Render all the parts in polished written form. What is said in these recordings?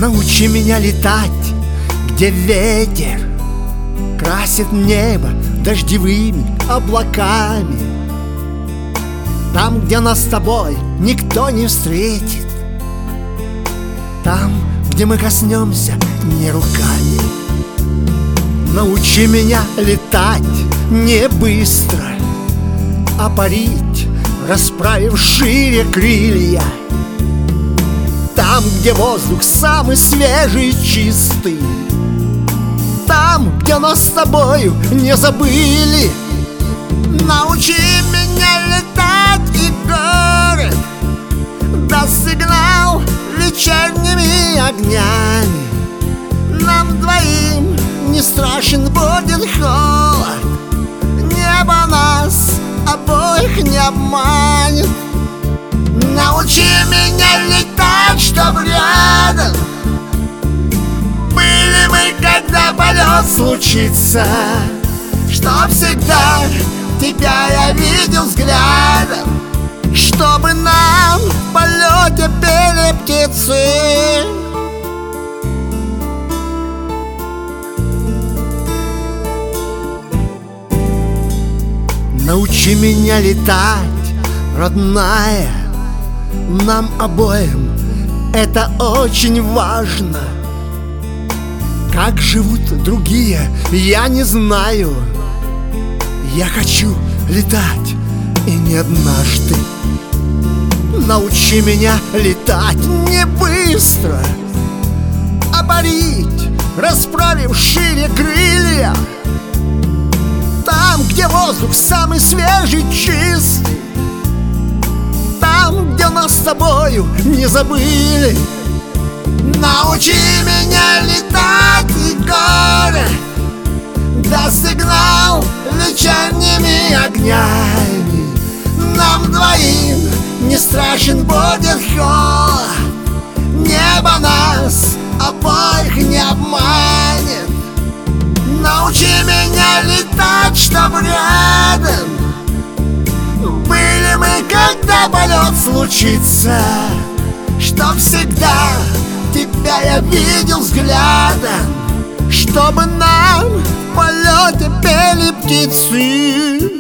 Научи меня летать, где ветер красит небо дождевыми облаками. Там, где нас с тобой никто не встретит, там, где мы коснемся не руками. Научи меня летать не быстро, а парить, расправив шире крылья. Там, где воздух самый свежий и чистый, там, где нас с тобою не забыли. Научи меня летать, и город даст сигнал вечерними огнями. Нам двоим не страшен будет холод, небо нас обоих не обманет. Научи меня летать, чтоб рядом были мы, когда полет случится, чтоб всегда тебя я видел взглядом, чтобы нам в полете пели птицы. Научи меня летать, родная, нам обоим это очень важно. Как живут другие, я не знаю. Я хочу летать, и не однажды. Научи меня летать не быстро, а парить, расправив шире крылья. Там, где воздух самый свежий, чистый, там, где нас с тобою не забыли. Научи меня летать, и город даст сигнал вечерними огнями. Нам двоим не страшен будет холод, небо нас обоих не обманет. Научи меня летать, чтоб рядом были мы, когда полет случится, чтоб всегда тебя я видел взглядом, чтобы нам в полете пели птицы.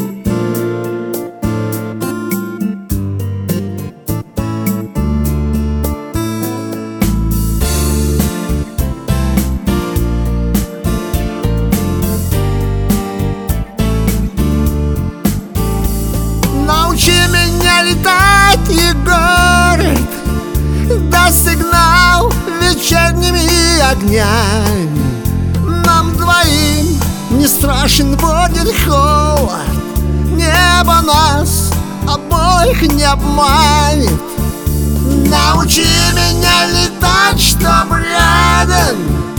Научи меня летать, и город даст сигнал вечерними огнями. Нам двоим не страшен будет холод, небо нас обоих не обманет. Научи меня летать, чтоб рядом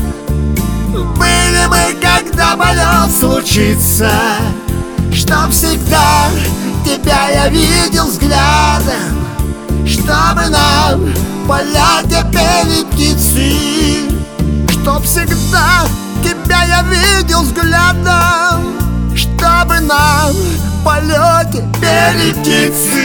были мы, когда полет случится, чтоб всегда тебя я видел взглядом, чтобы нам в полете пели птицы. Чтоб всегда тебя я видел взглядом, чтобы нам в полете пели птицы.